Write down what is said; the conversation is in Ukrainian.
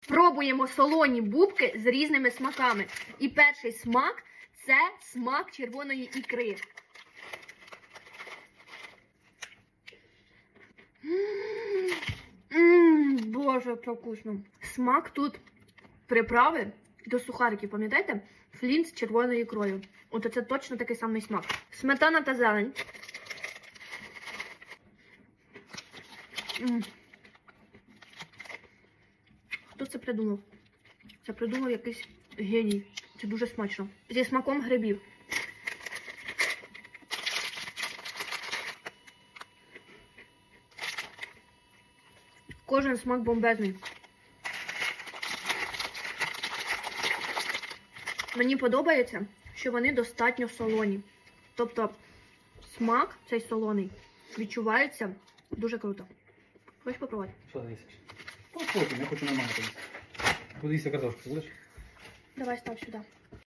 Пробуємо солоні бубки з різними смаками. І перший смак – це смак червоної ікри. Боже, як вкусно. Смак тут приправи до сухариків, пам'ятаєте? Флінт з червоною ікрою. От це точно такий самий смак. Сметана та зелень. Хто це придумав? Це придумав якийсь геній. Це дуже смачно. Зі смаком грибів. Кожен смак бомбезний. Мені подобається, що вони достатньо солоні. Тобто смак цей солоний відчувається дуже круто. Хочеш попробувати? Що ти їсиш? Потім, я хочу нормально поїсти. Буду їсти картошку, будеш? Давай став сюди.